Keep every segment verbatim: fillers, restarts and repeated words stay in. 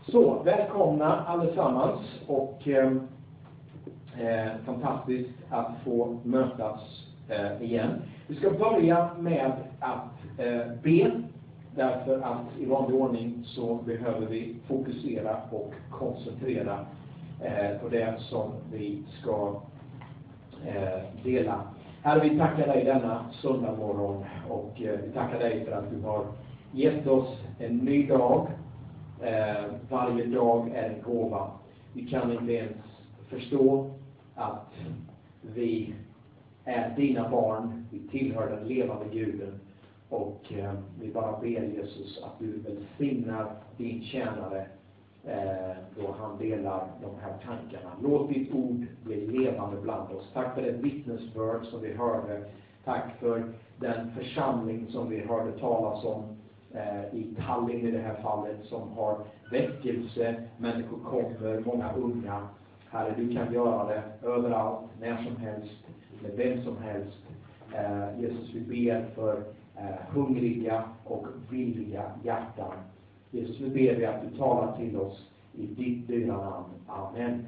Så, välkomna allesammans och eh, fantastiskt att få mötas eh, igen. Vi ska börja med att eh, be, därför att i vanlig ordning så behöver vi fokusera och koncentrera eh, på det som vi ska eh, dela. Herre, vi tackar dig denna söndag morgon och eh, vi tackar dig för att du har gett oss en ny dag. Eh, varje dag är en gåva. Vi kan inte ens förstå att vi är dina barn. Vi tillhör den levande Guden. Och eh, vi bara ber Jesus att du välsignar din tjänare eh, då han delar de här tankarna. Låt ditt ord bli levande bland oss. Tack för det vittnesbörd som vi hörde. Tack för den församling som vi hörde talas om i Tallinn i det här fallet, som har väckelse, människor kommer, många unga. Herre, du kan göra det överallt, när som helst, med vem som helst. eh, Jesus, vi ber för eh, hungriga och villiga hjärtan. Jesus, vi ber dig att du talar till oss i ditt dyra namn. Amen.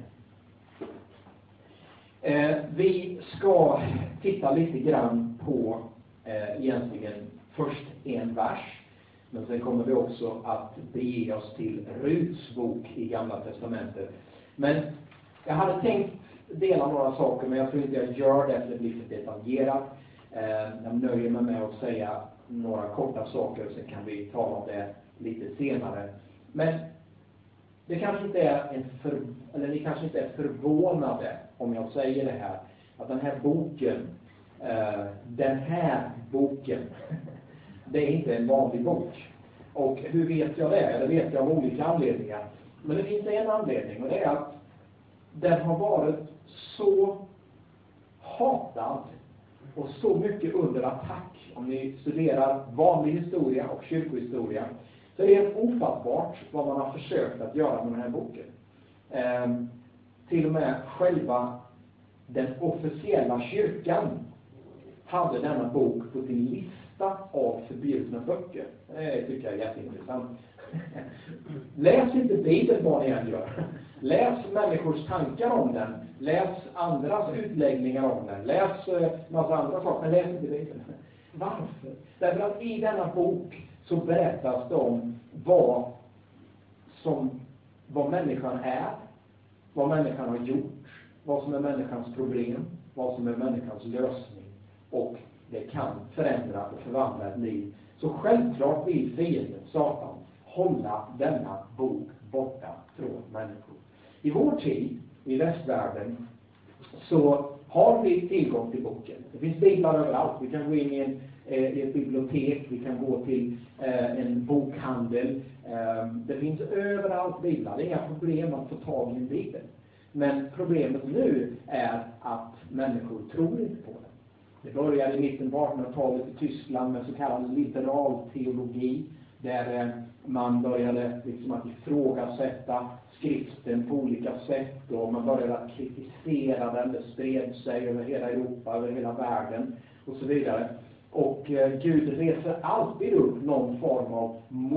eh, vi ska titta lite grann på eh, egentligen först en vers. Men sen kommer vi också att bege oss till Ruts bok i Gamla testamentet. Men jag hade tänkt dela några saker, men jag tror inte jag gör det, för det blir för detaljerat. Jag nöjer mig med att säga några korta saker, och sen kan vi tala om det lite senare. Men det kanske inte är en för, eller ni kanske inte är förvånade om jag säger det här, att den här boken, den här boken, det är inte en vanlig bok. Och hur vet jag det? Det vet jag av olika anledningar. Men det finns en anledning, och det är att den har varit så hatad och så mycket under attack. Om ni studerar vanlig historia och kyrkohistoria, så är det helt ofattbart vad man har försökt att göra med den här boken. Eh, till och med själva den officiella kyrkan hade denna bok på sin lista av förbjudna böcker. Det tycker jag är jätteintressant. Läs inte Bibeln vad ni än gör. Läs människors tankar om den. Läs andras utläggningar om den. Läs uh, massa andra saker, men läs inte Bibeln. Varför? Därför att i denna bok så berättas det om vad, som, vad människan är, vad människan har gjort, vad som är människans problem, vad som är människans lösning. Och det kan förändra och förvandla ett liv. Så självklart vill fienden, Satan, hålla denna bok borta från människor. I vår tid, i västvärlden, så har vi tillgång till boken. Det finns biblar överallt. Vi kan gå in i, en, eh, i ett bibliotek, vi kan gå till eh, en bokhandel. Eh, det finns överallt biblar. Det är inga problem att få tag i en bibel. Men problemet nu är att människor tror inte på det. Det började i mitten på artonhundratalet i Tyskland med så kallad liberal teologi, där man började liksom att ifrågasätta skriften på olika sätt, och man började att kritisera den. Det spred sig över hela Europa, över hela världen och så vidare. Och eh, Gud reser alltid upp någon form av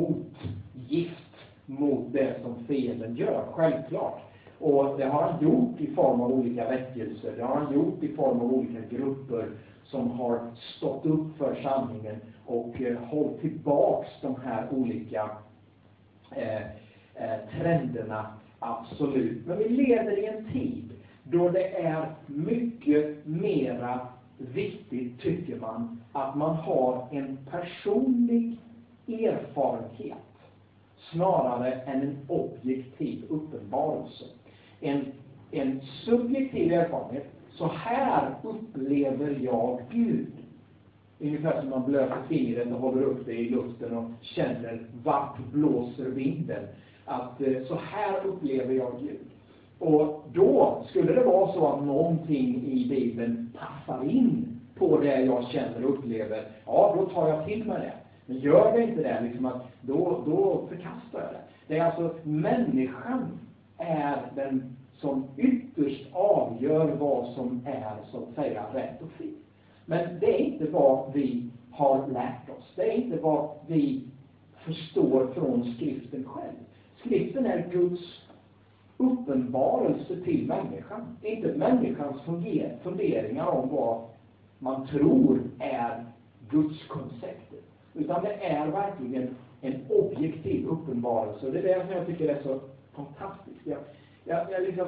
motgift mot det som fienden gör, självklart. Och det har han gjort i form av olika väckelser. Det har han gjort i form av olika grupper som har stått upp för sanningen och eh, hållit tillbaks de här olika eh, eh, trenderna, absolut. Men vi lever i en tid då det är mycket mera viktigt, tycker man, att man har en personlig erfarenhet snarare än en objektiv uppenbarelse. En, en subjektiv erfarenhet. Så här upplever jag Gud. Ungefär som man blöter fingret och håller upp det i luften och känner vart blåser vinden. Att så här upplever jag Gud. Och då skulle det vara så att någonting i Bibeln passar in på det jag känner och upplever. Ja, då tar jag till mig det. Men gör det inte det, liksom att då, då förkastar jag det. Det är alltså människan är den som ytterst avgör vad som är, så att säga, rätt och fel. Men det är inte vad vi har lärt oss. Det är inte vad vi förstår från skriften själv. Skriften är Guds uppenbarelse till människan. Inte människans funger- funderingar om vad man tror är Guds konceptet. Utan det är verkligen en objektiv uppenbarelse. Det är det som jag tycker är så fantastiskt. Jag, jag, jag, liksom,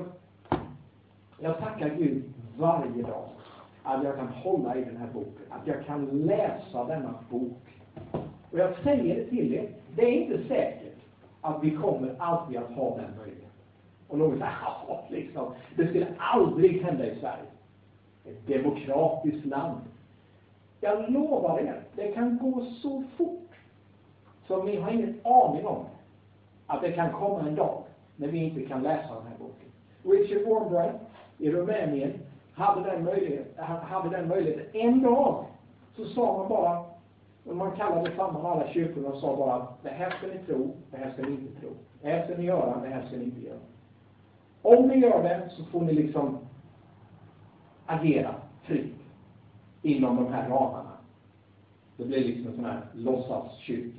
jag tackar Gud varje dag att jag kan hålla i den här boken. Att jag kan läsa denna bok. Och jag säger det till er. Det är inte säkert att vi kommer alltid att ha den möjligheten. Och någon säger, ja, liksom, det skulle aldrig hända i Sverige. Ett demokratiskt land. Jag lovar er, det kan gå så fort. Så ni har ingen aning om att det kan komma en dag när vi inte kan läsa den här boken. Richard Warbright i Rumänien hade den möjligheten. Hade den möjligheten. En dag så sa man bara, och man kallade samman alla kyrkorna och sa bara, det här ska ni tro, det här ska ni inte tro. Det här ska ni göra, det här ska ni inte göra. Om ni gör det så får ni liksom agera fritt inom de här ramarna. Det blir liksom en sån här låtsaskyrka.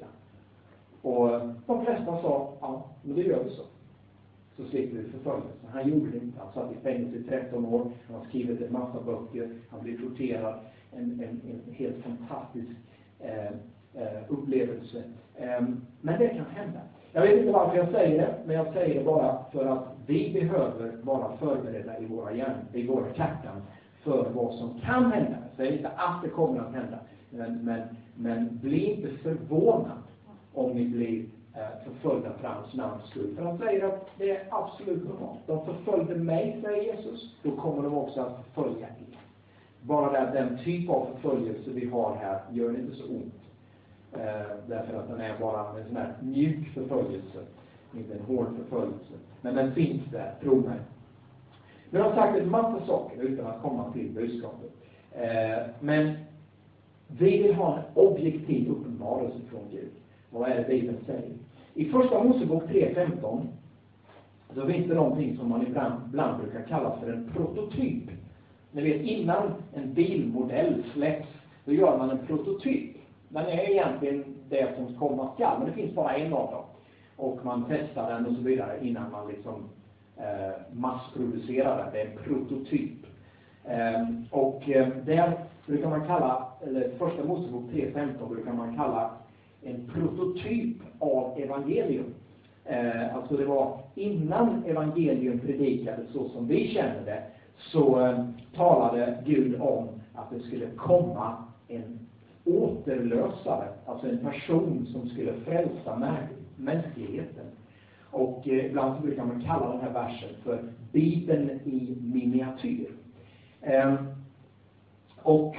Och de flesta sa, ja, men det gör vi så. Så slipper vi förföljelse. Han gjorde det inte. Han satt i fängelse i tretton år. Han har skrivit en massa böcker. Han blev torterad. En, en, en helt fantastisk eh, eh, upplevelse. Eh, men det kan hända. Jag vet inte varför jag säger det, men jag säger det bara för att vi behöver vara förberedda i våra hjärn, i våra hjärtan för vad som kan hända. Jag säger inte att det kommer att hända, men, men, men bli inte förvånad om ni blir eh, förföljda för hans namns skull. För han säger att det är absolut normalt. De förföljde mig, säger Jesus, då kommer de också att förfölja er. Bara det att den typ av förföljelse vi har här gör det inte så ont. Eh, därför att den är bara en sån här mjuk förföljelse, inte en hård förföljelse. Men den finns där, tro mig. Nu har jag sagt en massa saker utan att komma till budskapet. Eh, men vi vill ha en objektiv uppenbarelse från Gud. Vad är det Bibeln säger? I första Mosebok tre femton så finns det någonting som man ibland, ibland brukar kalla för en prototyp. Ni vet, innan en bilmodell släpps, då gör man en prototyp. Den är egentligen det som komma skall, men det finns bara en av dem. Och man testar den och så vidare innan man liksom eh, massproducerar den. Det är en prototyp. Eh, och eh, där brukar man kalla, eller första Mosebok tre femton brukar man kalla en prototyp av evangelium. Eh, alltså det var innan evangelium predikades så som vi känner det, så eh, talade Gud om att det skulle komma en återlösare, alltså en person som skulle frälsa mänskligheten. Och eh, ibland så brukar man kalla den här versen för Bibeln i miniatyr. Eh, och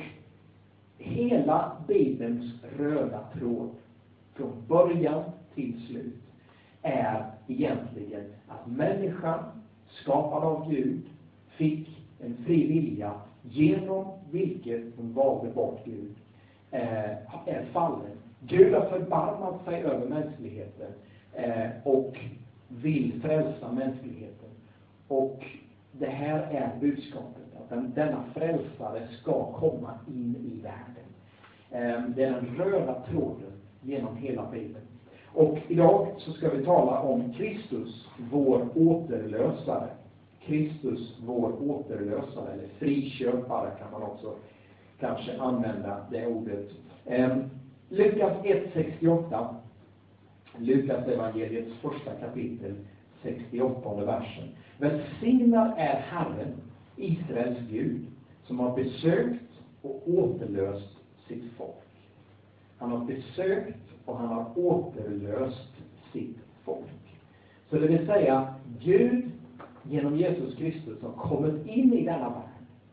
hela Bibelns röda tråd från början till slut är egentligen att människan, skapad av Gud, fick en fri vilja genom vilket hon valde bort Gud, eh, är fallen. Gud har förbarmat sig över mänskligheten eh, och vill frälsa mänskligheten. Och det här är budskapet, att den, denna frälsare ska komma in i världen. Eh, det är den röda tråden genom hela Bibeln. Och idag så ska vi tala om Kristus, vår återlösare. Kristus, vår återlösare, eller friköpare kan man också kanske använda det ordet. Eh, Lukas ett sextioåtta, Lukas evangeliets första kapitel, sextioåttonde versen. Välsignad är Herren, Israels Gud, som har besökt och återlöst sitt folk. Han har besökt och han har återlöst sitt folk. Så det vill säga, Gud genom Jesus Kristus har kommit in i denna värld,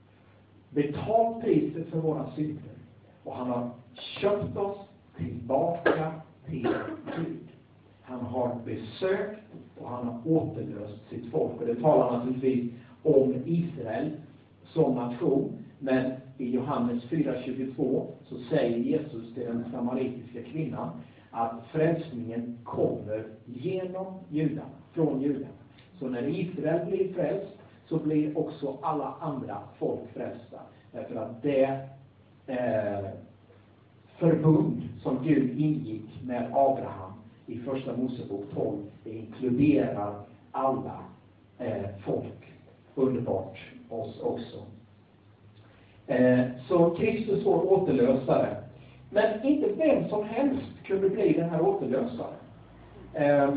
betalt priset för våra synder, och han har köpt oss tillbaka till Gud. Han har besökt och han har återlöst sitt folk. Och det talar naturligtvis om Israel som nation, men i Johannes fyra tjugotvå så säger Jesus till den samaritiska kvinnan att frälsningen kommer genom judarna, från judarna. Så när Israel blir frälst så blir också alla andra folk frälsta. Därför att det eh, förbund som Gud ingick med Abraham i första Mosebok tolv, det inkluderar alla eh, folk. Underbart oss också. Eh, så Kristus vår återlösare. Men inte vem som helst kunde bli den här återlösaren. Eh,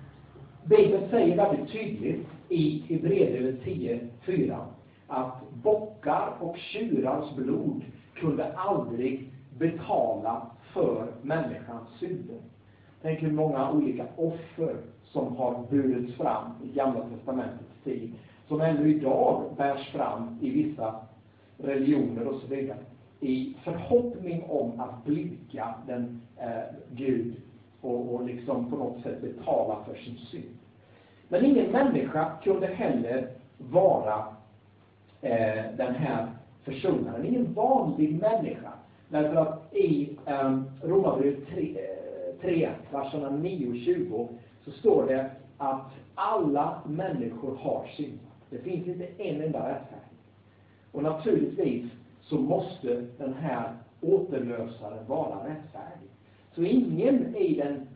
Bibeln säger väldigt tydligt i Hebreerbrevet tio fyra att bockar och tjurars blod kunde aldrig betala för människans synder. Tänk hur många olika offer som har burits fram i Gamla testamentets tid, som ännu idag bärs fram i vissa religioner och så vidare, i förhoppning om att blidka den eh, Gud och, och liksom på något sätt betala för sin synd. Men ingen människa kunde heller vara eh, den här försonaren, ingen vanlig människa. Därför att i eh, Romarbrevet tre, verserna nio och tjugo, så står det att alla människor har syndat. Det finns inte en enda rättfärdig. Och naturligtvis så måste den här återlösaren vara rättfärdig. Så ingen i den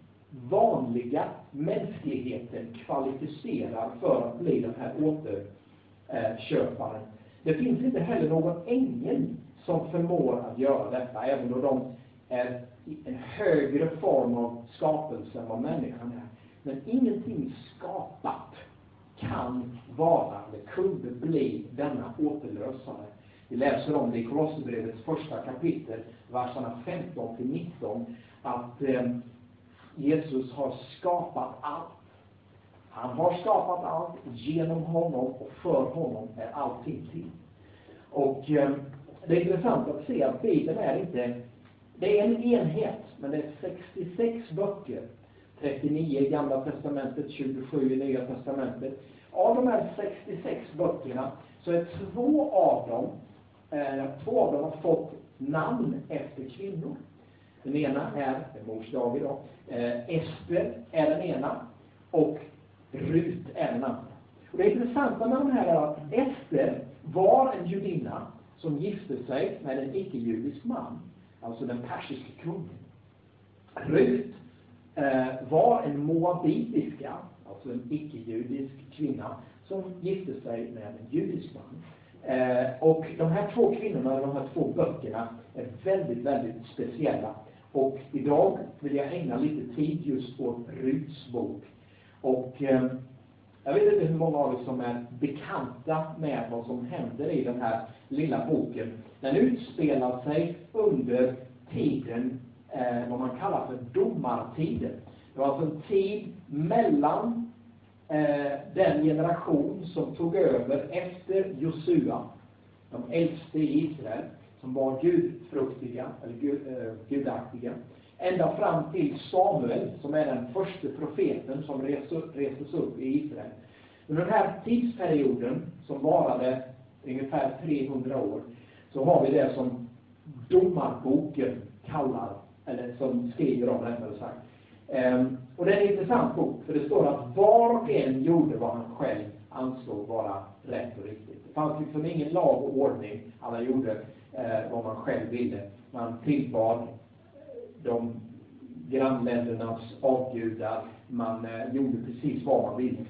vanliga mänskligheten kvalificerar för att bli den här återköparen. Det finns inte heller någon ängel som förmår att göra detta, även då de är i en högre form av skapelse än vad människan är. Men ingenting skapat kan vara, eller kunde bli, denna återlösare. Vi läser om det i Kolosserbrevets första kapitel, verserna femton till nitton, att eh, Jesus har skapat allt. Han har skapat allt, genom honom och för honom är allting till. Och eh, det är intressant att se att Bibeln är inte, det är en enhet, men det är sextiosex böcker. trettionio i Gamla testamentet, tjugosju i Nya testamentet. Av de här sextiosex böckerna så är två av dem, eh, två av dem har fått namn efter kvinnor. Den ena är, det är mors dag idag, eh, Ester är den ena och Rut är den andra. Och det intressanta med de här är att Ester var en judinna som gifte sig med en icke-judisk man, alltså den persiska kungen. Rut eh, var en moabitiska, alltså en icke-judisk kvinna, som gifte sig med en judisk man. Eh, och de här två kvinnorna, de här två böckerna, är väldigt, väldigt speciella. Och idag vill jag ägna lite tid just åt Ruts bok. Och eh, jag vet inte hur många av er som är bekanta med vad som händer i den här lilla boken. Den utspelar sig under tiden, eh, vad man kallar för domartiden. Det var alltså en tid mellan eh, den generation som tog över efter Josua, de äldste i Israel, som var gudfruktiga, eller gud, eh, gudaktiga, ända fram till Samuel, som är den första profeten som restes upp i Israel. Under den här tidsperioden, som varade ungefär trehundra år, så har vi det som domarboken kallar, eller som skriver om rättare sagt. Ehm, och det är en intressant bok, för det står att var och en gjorde vad han själv ansåg vara rätt och riktigt. Det fanns liksom ingen lag och ordning, alla gjorde eh, vad man själv ville. Man tillbad de grannländernas avgudar, man eh, gjorde precis vad man ville.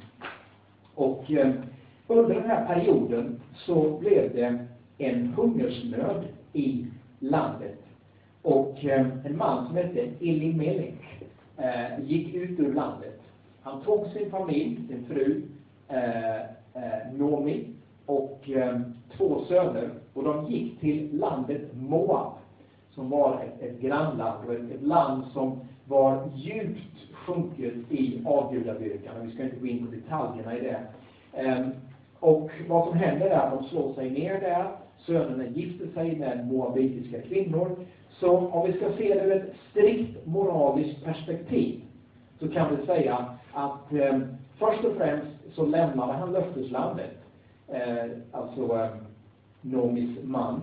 Och eh, under den här perioden så blev det en hungersnöd i landet. Och eh, en man som hette Elimelech eh, gick ut ur landet. Han tog sin familj, sin fru eh, eh, Nomi och eh, två söner, och de gick till landet Moab, som var ett, ett grannland och ett, ett land som var djupt sjunket i avgudadyrkan. Vi ska inte gå in på detaljerna i det. Ehm, och vad som händer är att de slår sig ner där. Sönerna gifter sig med moabitiska kvinnor. Så om vi ska se det ur ett strikt moraliskt perspektiv, så kan vi säga att eh, först och främst så lämnade han löfteslandet. Eh, alltså eh, Nomis man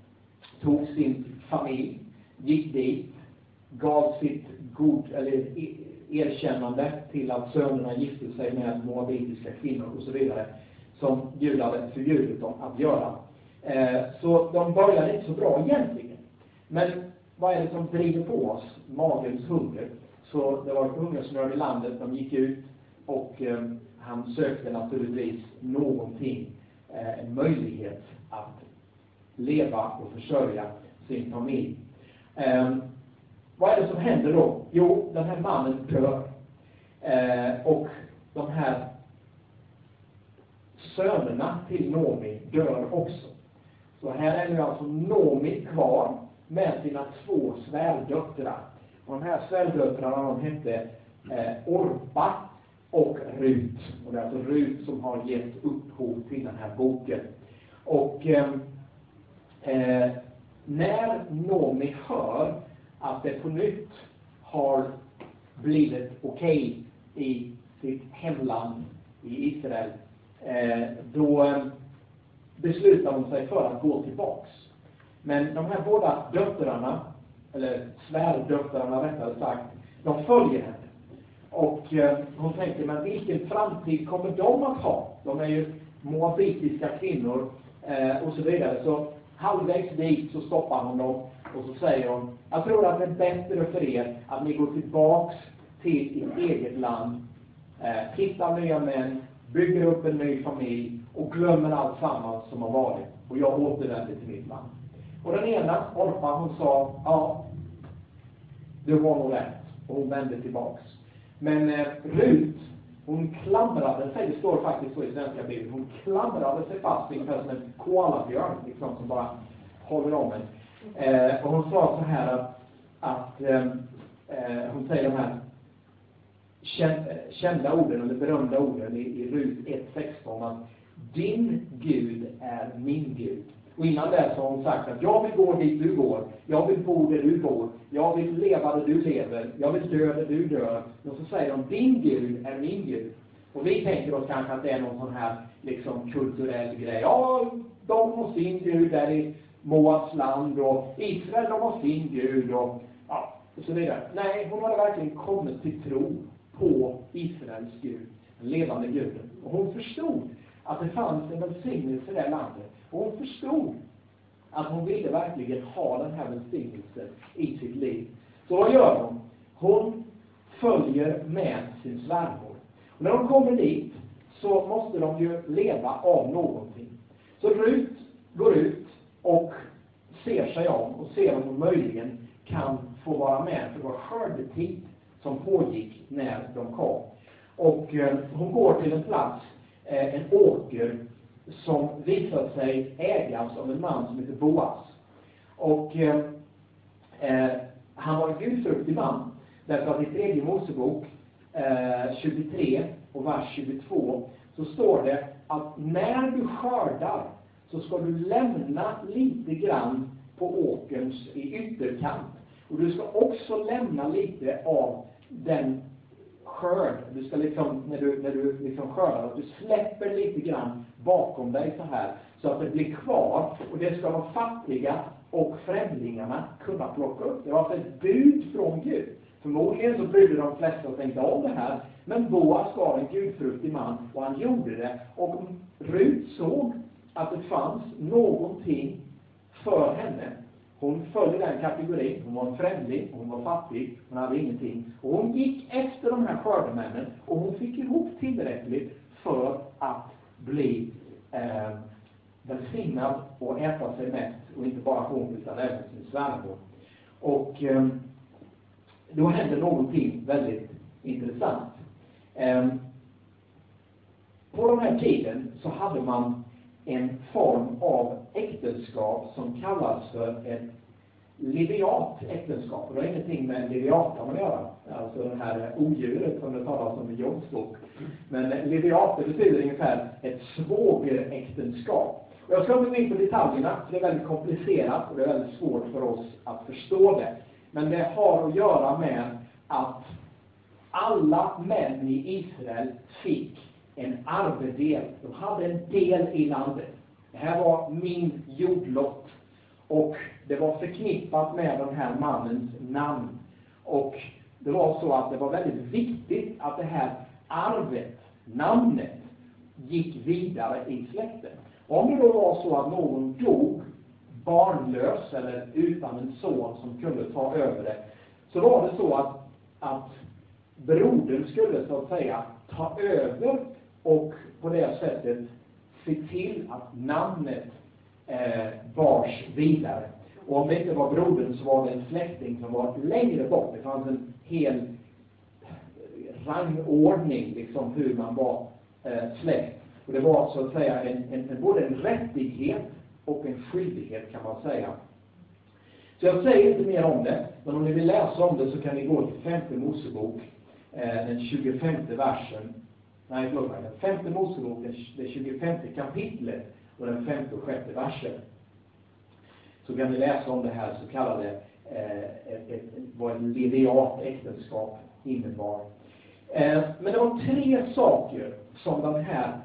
tog sin familj, gick dit, gav sitt god, eller erkännande till att sönerna gifte sig med moabitiska kvinnor och så vidare, som Gud hade förbjudit dem att göra. Eh, så de började inte så bra egentligen. Men vad är det som driver på oss? Magens hunger. Så det var ett hungersnöd i landet, de gick ut och eh, han sökte naturligtvis någonting, eh, en möjlighet att leva och försörja sin familj. Eh, vad är det som händer då? Jo, den här mannen dör. Eh, och de här sönerna till Nomi dör också. Så här är nu alltså Nomi kvar med sina två svärdöttrar. Och de här svärdöttrarna, de hette eh, Orpa och Rut. Och det är alltså Rut som har gett upphov till den här boken. Och eh, eh, när Nomi hör att det på nytt har blivit okej okay i sitt hemland i Israel, eh, då eh, beslutar hon sig för att gå tillbaks. Men de här båda döttrarna, eller svärdöttrarna rättare sagt, de följer henne. Och eh, hon tänker, men vilken framtid kommer de att ha? De är ju moabitiska kvinnor eh, och så vidare. Så halvvägs dit så stoppar hon dem och så säger hon, jag tror att det är bättre för er att ni går tillbaks till ert eget land, eh, hittar nya män, bygger upp en ny familj och glömmer allt sammans som har varit. Och jag återvänder till mitt land. Och den ena, Orpa, hon sa, ja, du har nog rätt. Och hon vände tillbaks. Men eh, Rut, hon klamrade sig, det står faktiskt så i svenska bibeln, hon klamrade sig fast ungefär som en koalabjörn, liksom, som bara håller om en. Eh, och hon sa så här att, att eh, eh, hon säger de här kända orden, eller berömda orden i, i Rut ett sexton, att din Gud är min Gud. Och innan det så har hon sagt att jag vill gå dit du går, jag vill bo där du bor, jag vill leva där du lever, jag vill dö där du dör. Och så säger de, din Gud är min Gud. Och vi tänker oss kanske att det är någon sån här liksom kulturell grej. Ja, de har sin Gud där i Moabs land, och Israel, de har sin Gud, och, ja, och så vidare. Nej, hon hade verkligen kommit till tro på Israels Gud, den levande Guden. Och hon förstod att det fanns en välsignelse i det landet. Och hon förstod att hon ville verkligen ha den här välsignelsen i sitt liv. Så vad gör hon? Hon följer med sin svärmor. Och när de kommer dit så måste de ju leva av någonting. Så Rut går ut och ser sig om och ser om hon möjligen kan få vara med, för det var skördetid som pågick när de kom. Och eh, hon går till en plats, eh, en åker, som visar sig ägas av en man som heter Boas. Och eh, eh, han var en gudfruktig man, därför att i tredje Mosebok eh, tjugotre och vers tjugotvå så står det att när du skördar så ska du lämna lite grann på åkerns i ytterkant. Och du ska också lämna lite av den skörd. Du ska liksom, när du, när du liksom skördar, att du släpper lite grann bakom dig så här, så att det blir kvar. Och det ska de fattiga och främlingarna kunna plocka upp. Det var alltså ett bud från Gud. Förmodligen så brydde de flesta och tänkte om det här. Men Boas var en gudfruktig man och han gjorde det. Och Rut såg att det fanns någonting för henne. Hon följde den kategorin. Hon var en främling, hon var fattig, hon hade ingenting. Och hon gick efter de här skördemännen och hon fick ihop tillräckligt för att bli eh, välsignad och äta sig mätt. Och inte bara hon utan även sin svärmor. Och eh, då hände någonting väldigt intressant. Eh, på den här tiden så hade man en form av äktenskap som kallas för ett leviat äktenskap. Och det har ingenting med leviatan att göra. Alltså det här odjuret som det talas om i Jobs bok. Men leviat, det betyder ungefär ett svågeräktenskap. Och jag ska inte gå in på detaljerna, för det är väldigt komplicerat och det är väldigt svårt för oss att förstå det. Men det har att göra med att alla män i Israel fick en arvedel. De hade en del i landet. Det här var min jordlott. Och det var förknippat med den här mannens namn. Och det var så att det var väldigt viktigt att det här arvet, namnet, gick vidare i släkten. Om det då var så att någon dog barnlös eller utan en son som kunde ta över det, så var det så att, att brodern skulle så att säga ta över och på det sättet se till att namnet eh, bars vidare. Och om det inte var brodern så var det en släkting som var längre bort. Det fanns en hel rangordning liksom hur man var eh, släkt. Och det var så att säga en, en, en, både en rättighet och en skyldighet kan man säga. Så jag säger inte mer om det, men om ni vill läsa om det så kan ni gå till femte Mosebok, eh, den tjugofemte versen. Nej, förlåt mig, den femte Mosebok, det tjugofemte kapitlet och den femte och sjätte versen. Så kan ni läsa om det här så kallade eh, ett, ett, vad ett leviat äktenskap innebar. Eh, men det var tre saker som den här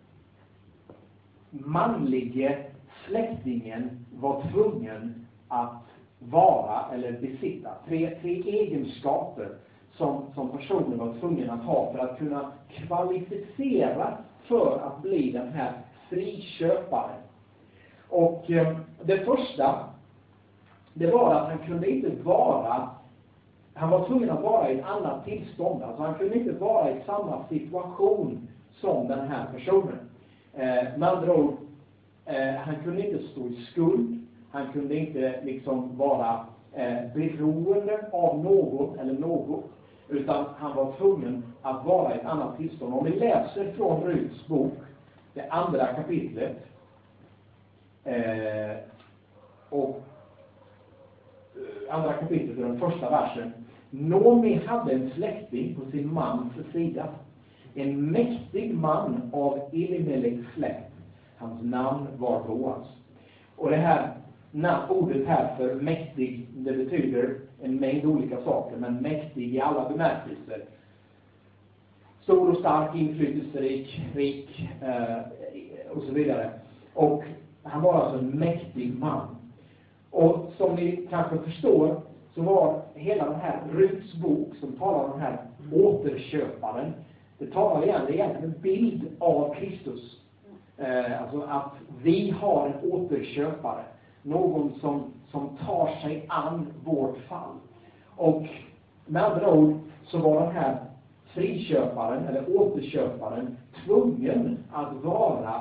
manlige släktingen var tvungen att vara eller besitta. Tre, tre egenskaper som, som personen var tvungen att ha för att kunna kvalificera för att bli den här friköparen. Och eh, det första, det var att han kunde inte vara, han var tvungen att vara i ett annat tillstånd. Alltså han kunde inte vara i samma situation som den här personen. Eh, med andra ord, eh, han kunde inte stå i skuld. Han kunde inte liksom vara eh, beroende av någon eller något. Utan han var tvungen att vara i ett annat tillstånd. Om vi läser från Ruts bok, det andra kapitlet. Eh, och andra kapitlet, den första versen. Nomi hade en släkting på sin mans sida. En mäktig man av Elimeleks släkt. Hans namn var Boas. Och det här ordet här för mäktig, det betyder en mängd olika saker, men mäktig i alla bemärkelser. Stor och stark, inflytelserik, rik eh, och så vidare. Och han var alltså en mäktig man. Och som ni kanske förstår så var hela den här Ruts bok som talar om den här återköparen, det talar igen, det är egentligen en bild av Kristus. Eh, alltså att vi har en återköpare. Någon som, som tar sig an vårt fall. Och med andra ord så var den här friköparen eller återköparen tvungen att vara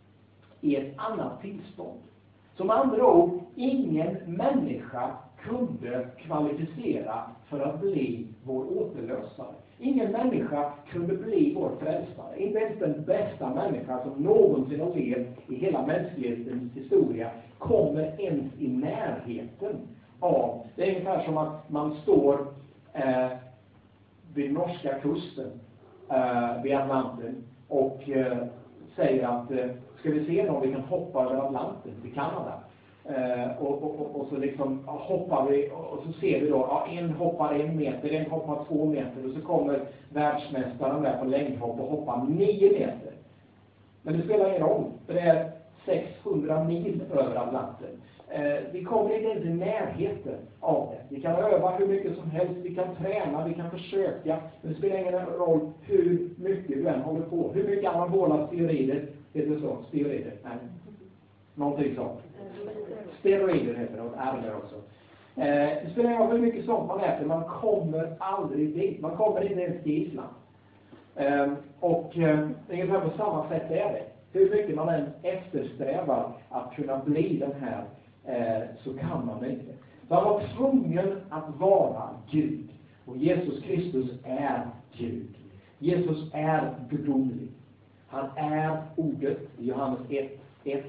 i ett annat tillstånd. Som andra ord, ingen människa kunde kvalificera för att bli vår återlösare. Ingen människa kunde bli vår frälsare. Inte ens den bästa människa som någonsin har levt i hela mänsklighetens historia kommer ens i närheten av. Det är ungefär som att man står eh, vid norska kusten, eh, vid Atlanten och eh, säger att eh, ska vi se om vi kan hoppa över Atlanten till Kanada. Uh, och, och, och så liksom ja, hoppar vi och så ser vi då ja, en hoppar en meter, en hoppar två meter och så kommer världsmästaren där på längdhopp och hoppar nio meter. Men det spelar ingen roll, för det är sexhundra mil över Atlanten. Uh, vi kommer inte ens i närheten av det. Vi kan öva hur mycket som helst, vi kan träna, vi kan försöka, men det spelar ingen roll hur mycket du än håller på. Hur mycket anabola steroider, heter det så? Steroider? Nej. Någonting sånt. Steroider heter det, och ärver också. Eh, det spelar ingen roll hur mycket sånt man äter, man kommer aldrig dit. Man kommer inte ens till Island. Eh, och eh, ungefär på samma sätt är det. Hur mycket man än eftersträvar att kunna bli den här, eh, så kan man inte. Så han var tvungen att vara Gud. Och Jesus Kristus är Gud. Jesus är gudomlig. Han är ordet i Johannes ett ett.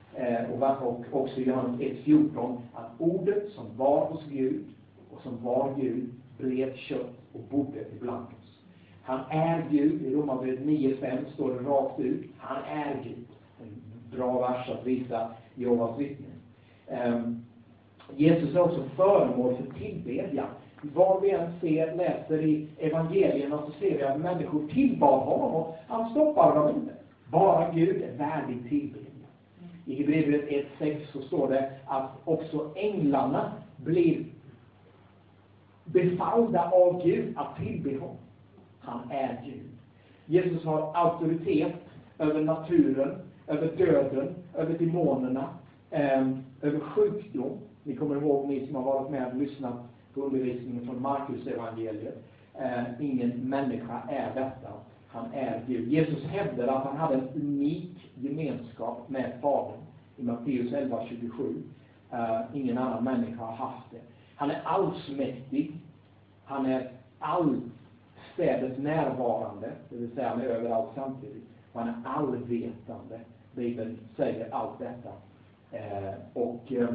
Och också i Johannes ett fjorton, att ordet som var hos Gud och som var Gud blev kött och bodde ibland oss. Han är Gud. I Romarbrevet nio fem står det rakt ut. Han är Gud. En bra vers att visa Jehovas vittnen. Um, Jesus är också föremål för tillbedjan. Var vi än ser, läser i evangelierna så ser vi att människor tillbad honom och han stoppar dem inte. Bara Gud är värdig tillbedjan. I Hebreerbrevet ett sex så står det att också änglarna blir befallda av Gud att tillbe honom. Han är Gud. Jesus har auktoritet över naturen, över döden, över demonerna, eh, över sjukdom. Ni kommer ihåg, ni som har varit med och lyssnat på undervisningen från Markus evangeliet. Eh, ingen människa är detta. Han är Gud. Jesus hävdade att han hade en unik gemenskap med Fadern i Matteus elva tjugosju. Eh, ingen annan människa har haft det. Han är allsmäktig. Han är allstädes närvarande, det vill säga han är överallt samtidigt. Och han är allvetande. Bibeln säger allt detta. Eh, och eh,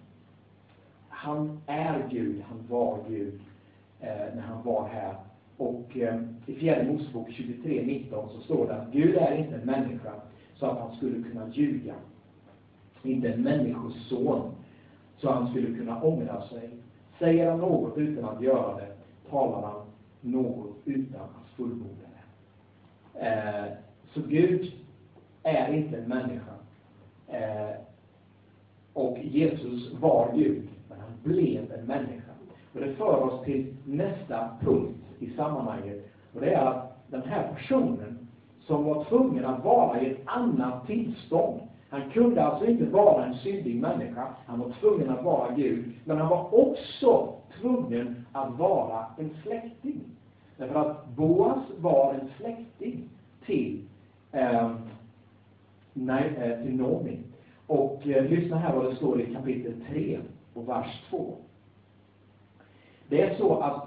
han är Gud, han var Gud eh, när han var här. Och eh, i fjärde Mosebok tjugotre nitton så står det att Gud är inte en människa så att han skulle kunna ljuga. Inte en människoson så han skulle kunna ångra sig. Säger han något utan att göra det, talar han något utan att fullborda det. Eh, så Gud är inte en människa. Eh, och Jesus var Gud, men han blev en människa. Och det för oss till nästa punkt i sammanhanget. Och det är att den här personen som var tvungen att vara i ett annat tillstånd. Han kunde alltså inte vara en syndig människa. Han var tvungen att vara Gud. Men han var också tvungen att vara en släkting. Därför att Boas var en släkting till, eh, nej, eh, till Nomi. Och eh, lyssna här vad det står i kapitel tre och vers två. Det är så att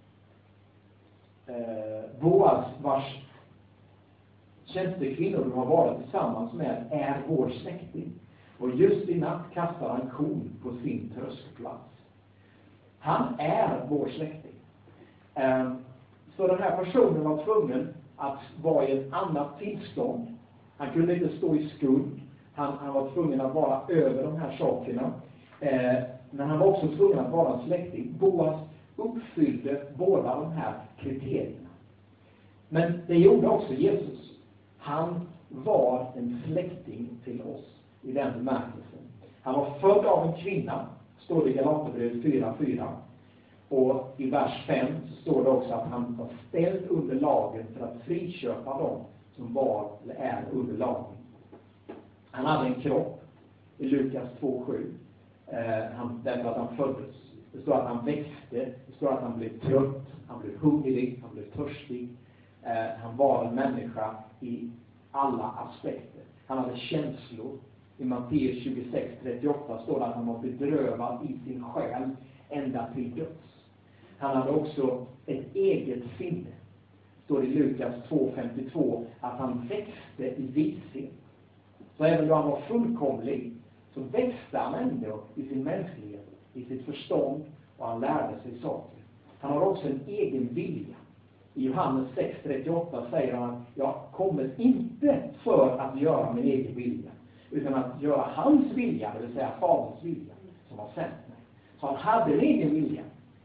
eh, Boas, vars tjänstekvinnor du har varit tillsammans med, är vår släkting. Och just i natt kastar han kon på sin tröskplats. Han är vår släkting. Eh, så den här personen var tvungen att vara i ett annat tillstånd. Han kunde inte stå i skuld. Han, han var tvungen att vara över de här sakerna. Eh, men han var också tvungen att vara släkting. Boas uppfyllde båda de här kriterierna. Men det gjorde också Jesus. Han var en släkting till oss i den bemärkelsen. Han var född av en kvinna, står det i Galaterbrevet fyra fyra. Och i vers fem så står det också att han var ställd under lagen för att friköpa dem som var eller är under lagen. Han hade en kropp i Lukas två sju. Eh, han, därför att han föddes. Det står att han växte. Det står att han blev trött. Han blev hungrig. Han blev törstig. Eh, han var en människa i alla aspekter. Han hade känslor. I Matteus tjugosex trettioåtta står det att han var bedrövad i sin själ ända till döds. Han hade också ett eget sinne. Står i Lukas två femtiotvå att han växte i vishet. Så även då han var fullkomlig så växte han ändå i sin mänsklighet, i sitt förstånd, och han lärde sig saker. Han har också en egen vilja. I Johannes sex trettioåtta säger han att jag kommer inte för att göra min egen vilja, utan att göra hans vilja, det vill säga Faderns vilja, som har sänt mig. Så han hade en egen vilja,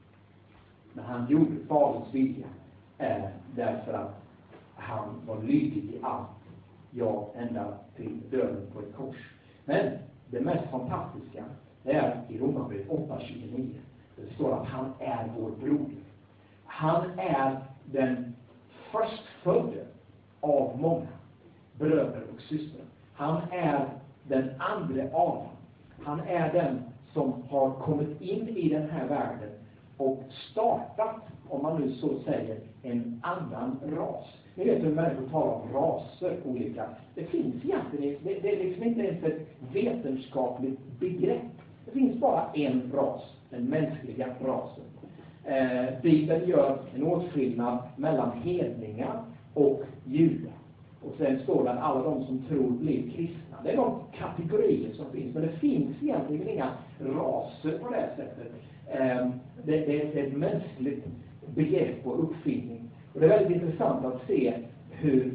men han gjorde Faderns vilja eh, därför att han var lydig i allt. Ja, ända till döden på ett kors. Men det mest fantastiska det är i Romarbrevet åtta tjugonio. Det står att han är vår broder. Han är den förstfödde av många bröder och systrar. Han är den andra Adam. Han är den som har kommit in i den här världen och startat, om man nu så säger, en annan ras. Ni vet hur människor talar om raser olika. Det finns egentligen, det, det är liksom inte ens ett vetenskapligt begrepp. Det finns bara en ras, den mänskliga rasen. Eh, Bibeln gör en åtskillnad mellan hedningar och judar. Och sen står det att alla de som tror blir kristna. Det är de kategorier som finns, men det finns egentligen inga raser på det sättet. Eh, det, det är ett mänskligt begrepp och uppfinning. Och det är väldigt intressant att se hur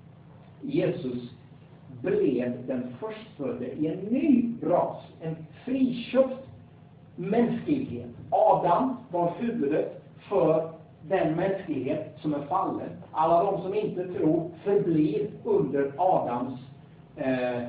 Jesus blev den förstfödde i en ny ras, en friköpt mänsklighet. Adam var huvudet för den mänsklighet som är fallen. Alla de som inte tror förblir under Adams, eh,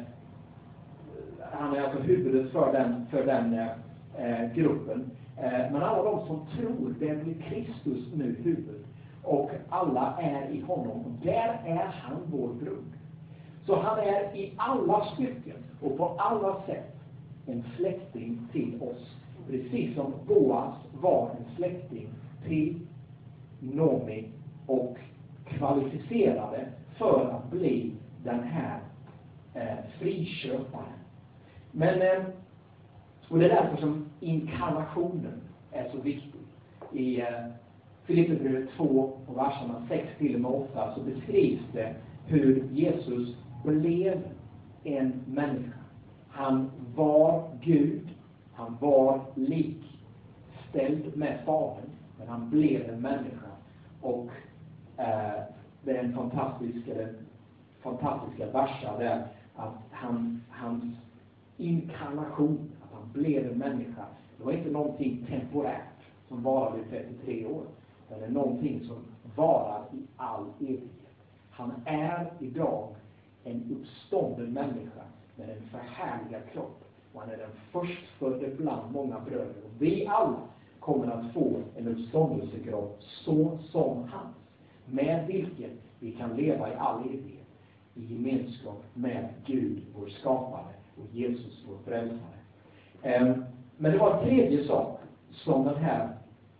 han är alltså huvudet för den, för den eh, gruppen. Eh, men alla de som tror, det blir Kristus nu huvud. Och alla är i honom. Och där är han vår bror. Så han är i alla stycken och på alla sätt en släkting till oss. Precis som Boas var en släkting till Nomi och kvalificerade för att bli den här eh, friköparen. Men, eh, och det är därför som inkarnationen är så viktig. I eh, Filipperbrevet två och verserna sex till och med åtta så beskrivs det hur Jesus blev en människa. Han var Gud, han var likställd med Fadern, men han blev en människa. Och eh, det är en fantastisk, eller, fantastiska verser där att han, hans inkarnation, att han blev en människa, det var inte någonting temporärt som varade i trettiotre år. Det är någonting som varar i all evighet. Han är idag en uppstånden människa med en förhärligad kropp. Och han är den förstfödde bland många bröder. Och vi alla kommer att få en uppståndelsekropp så som hans. Med vilken vi kan leva i all evighet. I gemenskap med Gud, vår skapare, och Jesus, vår frälsare. Um, men det var en tredje sak som den här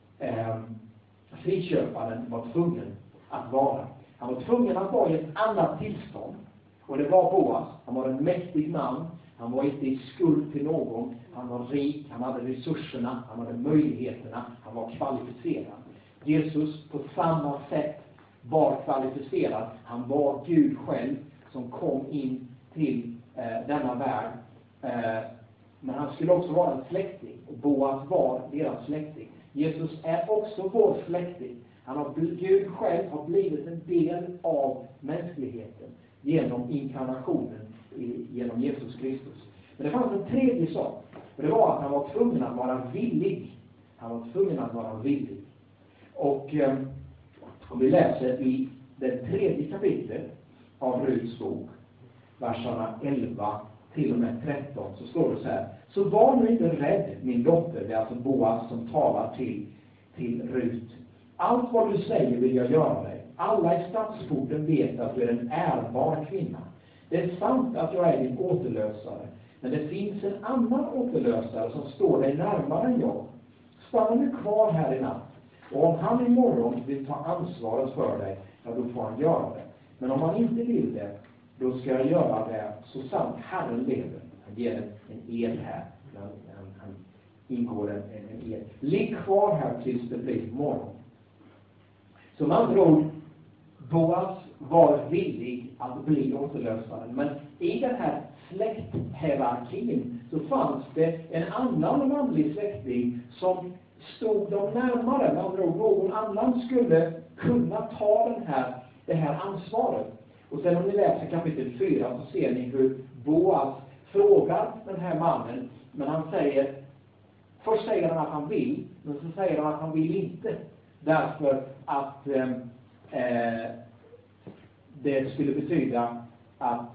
um, friköparen var tvungen att vara. Han var tvungen att vara i ett annat tillstånd. Och det var Boas. Han var en mäktig man. Han var inte i skuld till någon. Han var rik. Han hade resurserna. Han hade möjligheterna. Han var kvalificerad. Jesus på samma sätt var kvalificerad. Han var Gud själv som kom in till eh, denna värld. Eh, men han skulle också vara en släkting. Och Boas var deras släkting. Jesus är också vår släkting. Han har, Gud själv har blivit en del av mänskligheten genom inkarnationen i, genom Jesus Kristus. Men det fanns en tredje sak. Och det var att han var tvungen att vara villig. Han var tvungen att vara villig. Och eh, om vi läser i det tredje kapitlet av Ruts bok, verserna elva till och med tretton, så står det så här: så var nu inte rädd, min dotter. Det är alltså Boas som talar till, till Rut. Allt vad du säger vill jag göra dig. Alla i stadsporten vet att du är en ärbar kvinna. Det är sant att jag är din återlösare. Men det finns en annan återlösare som står dig närmare än jag. Stanna nu kvar här i natt. Och om han imorgon vill ta ansvaret för dig, ja, då får han göra det. Men om han inte vill det, då ska jag göra det så sant Herren lever. Han ger en, en ed här. Han, han, han ingår en, en ed. Ligg kvar här tills det blir morgon. Som andra ord, Boas var villig att bli återlösaren. Men i den här släkthierarkin så fanns det en annan manlig släkting som stod dem närmare. Med andra ord, någon annan skulle kunna ta den här, det här ansvaret. Och sen om ni läser kapitel fyra så ser ni hur Boas frågar den här mannen. Men han säger, först säger han att han vill, men så säger han att han vill inte. Därför att eh, eh, det skulle betyda att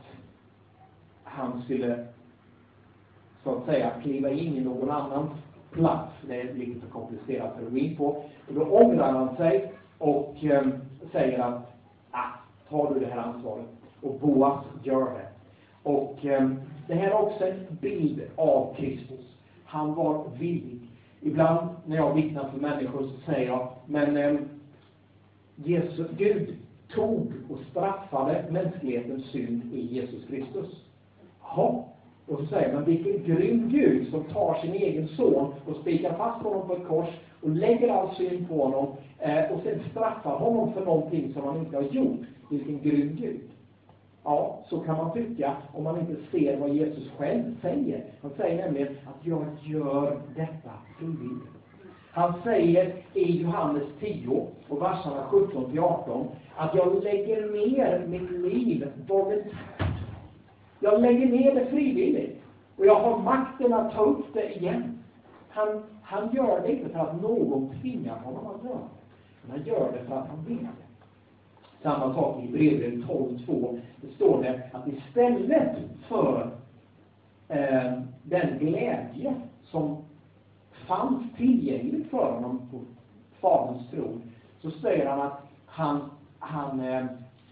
han skulle, så att säga, kliva in i någon annans plats. Det är lite för komplicerat för att gå in på. Och då ångrar han sig och eh, säger att ah, tar du det här ansvaret? Och Boas gör det. Och eh, det här är också en bild av Kristus. Han var villig. Ibland när jag vittnar för människor så säger jag, men eh, Jesus, Gud tog och straffade mänsklighetens synd i Jesus Kristus. Ja. Och så säger man, vilken grym Gud som tar sin egen son och spikar fast honom på ett kors och lägger all synd på honom eh, och sen straffar honom för någonting som han inte har gjort. Vilken grym Gud. Ja, så kan man tycka om man inte ser vad Jesus själv säger. Han säger nämligen att jag gör detta frivilligt. Han säger i Johannes tio och verserna sjutton till arton att jag lägger ner mitt liv volontärt. Jag lägger ner det frivilligt. Och jag har makten att ta upp det igen. Han, han gör det inte för att någon tvingar honom att göra det. Men han gör det för att han vill det. Samma sak i Hebreerbrevet tolv två. Det står det att istället för eh, den glädje som fanns tillgängligt för honom på Faderns tron, så säger han att han, han, eh,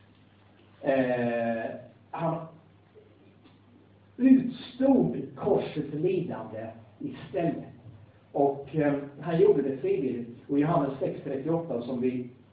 eh, han utstod korsets lidande istället. Och eh, han gjorde det frivilligt. Och Johannes sex trettioåtta som vi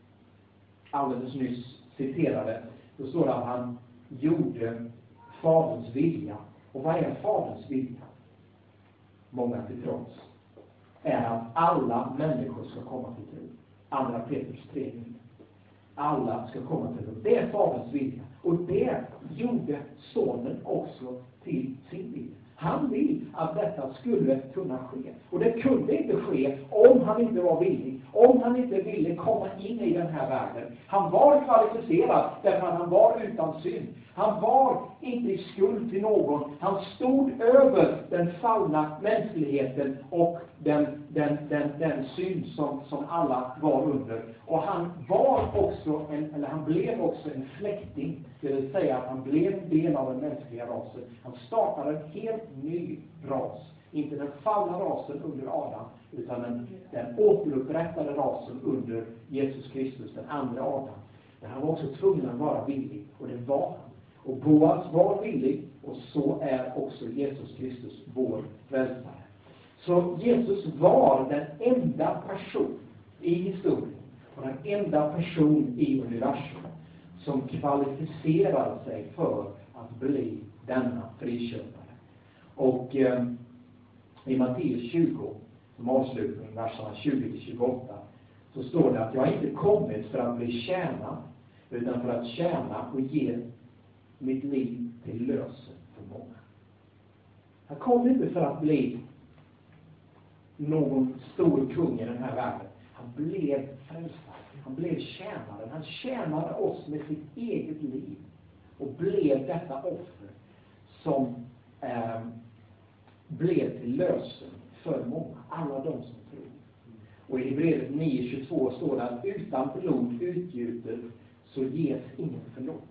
alldeles nyss citerade, då står det att han gjorde faderns vilja. Och vad är faderns vilja? Många till trots är att alla människor ska komma till tro. Andra Petrus tre. Alla ska komma till tro. Det är faderns vilja. Och det gjorde sonen också till sin vilja. Han vill att detta skulle kunna ske. Och det kunde inte ske om han inte var villig. Om han inte ville komma in i den här världen. Han var kvalificerad därför att han var utan synd. Han var inte i skuld till någon. Han stod över den fallna mänskligheten och den, den, den, den synd som, som alla var under. Och han var också en, eller han blev också en släkting. Det vill säga att han blev en del av den mänskliga rasen. Han startade en helt ny ras. Inte den fallna rasen under Adam, utan den, den återupprättade rasen under Jesus Kristus, den andra Adam. Men han var också tvungen att vara villig, och det var han. Och Boas var villig, och så är också Jesus Kristus vår frälsare. Så Jesus var den enda person i historien, och den enda person i universum som kvalificerar sig för att bli denna friköpare. Och eh, i Matteus tjugo, som avslutning, verserna tjugo till tjugoåtta, så står det att jag inte kommit för att bli tjänad, utan för att tjäna och ge mitt liv till lösen för många. Han kom inte för att bli någon stor kung i den här världen. Han blev frälsare. Han blev tjänaren. Han tjänade oss med sitt eget liv. Och blev detta offer som eh, blev till lösen för många. Alla de som tror. Och i Hebreerbrevet nio tjugotvå står det att utan blod utgjutet så ges ingen förlåtelse.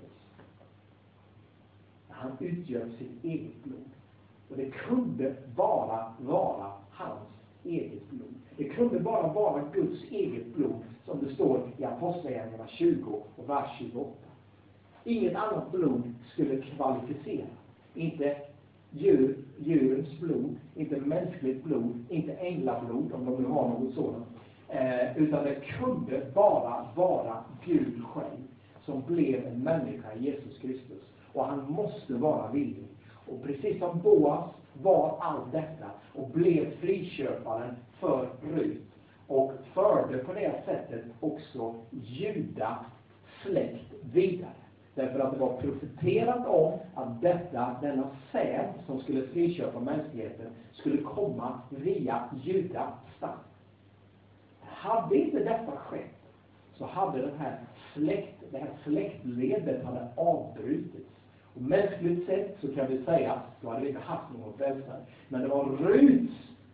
Han utgör sitt eget blod. Och det kunde bara vara hans eget blod. Det kunde bara vara Guds eget blod, som det står i Apostlagärningarna tjugo och vers tjugoåtta. Inget annat blod skulle kvalificera. Inte djur, djurens blod, inte mänskligt blod, inte änglablod, om de nu har något sådant. Eh, utan det kunde bara vara Gud själv som blev en människa i Jesus Kristus. Och han måste vara villig. Och precis som Boas var allt detta och blev friköparen för Rut. Och förde på det sättet också Juda släkt vidare. Därför att det var profeterat om att detta, denna säd som skulle friköpa mänskligheten skulle komma via Juda stam. Hade inte detta skett så hade den här släkt, det här släktledet hade avbrutits. Och mänskligt sett så kan vi säga att då hade vi inte haft någon frälsare. Men det var Ruts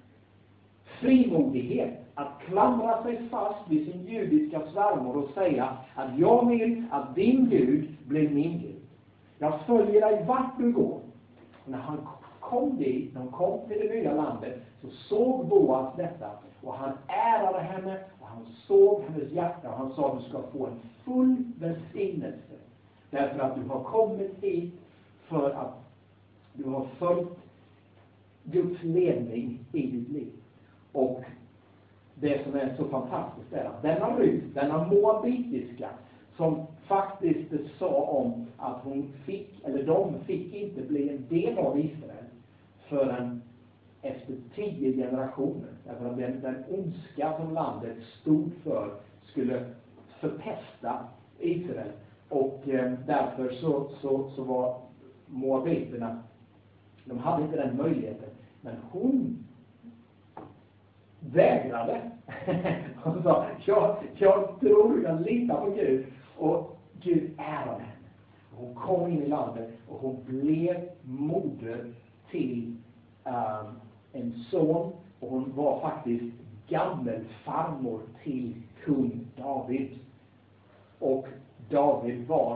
frimodighet att klamra sig fast vid sin judiska svärmor och säga att jag vill att din Gud blir min Gud. Jag följer dig vart du går. Och när han kom dit, när han kom till det nya landet, så såg Boas detta. Och han ärade henne och han såg hennes hjärta och han sa att du ska få en full välsignelse. Därför att du har kommit hit för att du har följt Guds ledning i ditt liv. Och det som är så fantastiskt är att denna Rut, denna moabitiska, som faktiskt sa om att hon fick, eller de fick inte bli en del av Israel förrän efter tio generationer. Därför att den, den ondska som landet stod för skulle förpesta Israel. Och eh, därför så, så, så var moabiterna, de hade inte den möjligheten. Men hon vägrade. Hon sa, jag, jag tror, jag litar på Gud. Och Gud ärade henne. Hon kom in i landet och hon blev moder till um, en son. Och hon var faktiskt gammelfarmor till kung David. Och David var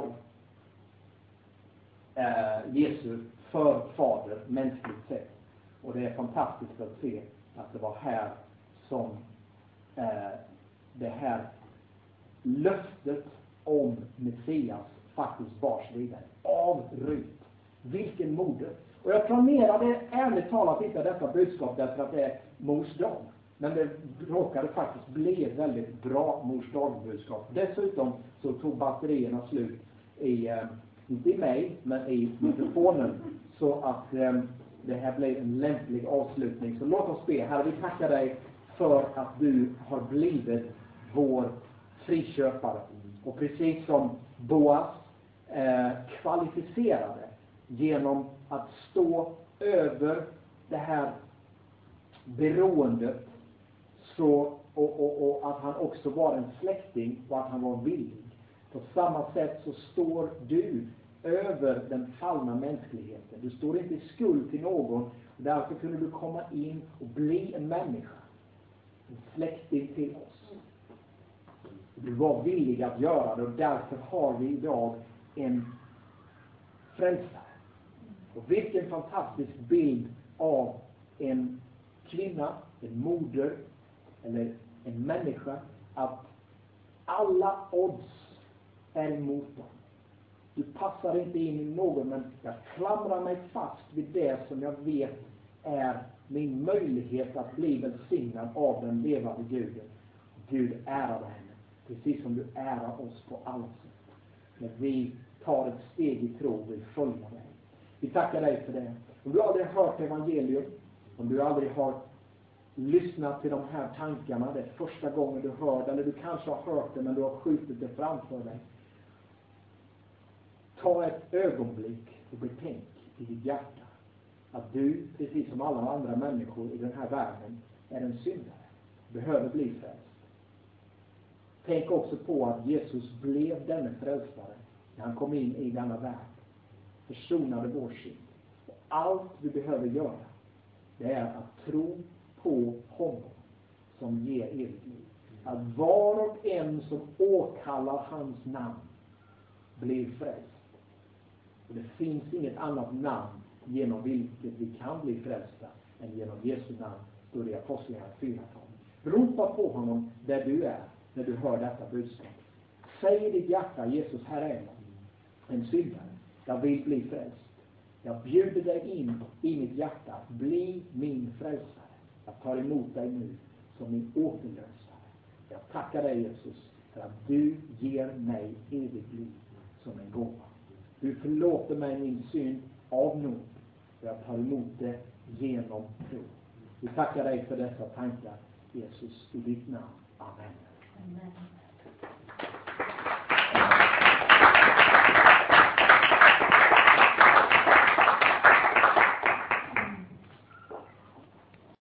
eh, Jesu förfader mänskligt sett. Och det är fantastiskt att se att det var här som eh, det här löftet om Messias faktiskt bars vidare. Av Rut. Vilken moder. Och jag planerade ärligt talat inte detta budskap därför att det är mors dag. Men det råkade faktiskt bli ett väldigt bra mors dagbudskap. Dessutom så tog batterierna slut i, eh, inte i mig, men i mikrofonen. Så att eh, det här blev en lämplig avslutning. Så låt oss be. Herre, vi tackar dig för att du har blivit vår friköpare. Och precis som Boas eh, kvalificerade genom att stå över det här beroendet, så, och, och, och att han också var en släkting och att han var villig. På samma sätt så står du över den fallna mänskligheten. Du står inte i skuld till någon. Och därför kunde du komma in och bli en människa. En släkting till oss. Du var villig att göra det, och därför har vi idag en frälsare. Och vilken fantastisk bild av en kvinna, en moder eller en människa, att alla odds är emot dem. Du passar inte in i någon, men jag klamrar mig fast vid det som jag vet är min möjlighet att bli välsignad av den levande Guden. Gud ärar henne, precis som du ärar oss på alla sätt. När vi tar ett steg i tro och vill följa dig. Vi tackar dig för det. Om du aldrig har hört evangelium, om du aldrig har lyssnat till de här tankarna, det är första gången du hör det, eller du kanske har hört det men du har skjutit det framför dig. Ta ett ögonblick och betänk i ditt hjärta att du, precis som alla andra människor i den här världen, är en syndare. Behöver bli frälst. Tänk också på att Jesus blev denne frälsare när han kom in i denna värld. Försonade vår synd. Och allt vi behöver göra, det är att tro på honom som ger evigt liv. Att var och en som åkallar hans namn blir frälst. Och det finns inget annat namn genom vilket vi kan bli frälsta än genom Jesu namn, står det i Apostlagärningarna fyra tolv. Ropa på honom där du är när du hör detta budskap. Säg i ditt hjärta: Jesus, här är jag, en syndare. Jag vill bli frälst. Jag bjuder dig in i mitt hjärta att bli min frälsare. Jag tar emot dig nu som min återlösare. Jag tackar dig, Jesus, för att du ger mig evigt liv som en gåva. Du förlåter mig min synd av nåd. Jag tar emot det genom tro. Vi tackar dig för dessa tankar, Jesus, i ditt namn. Amen. Amen.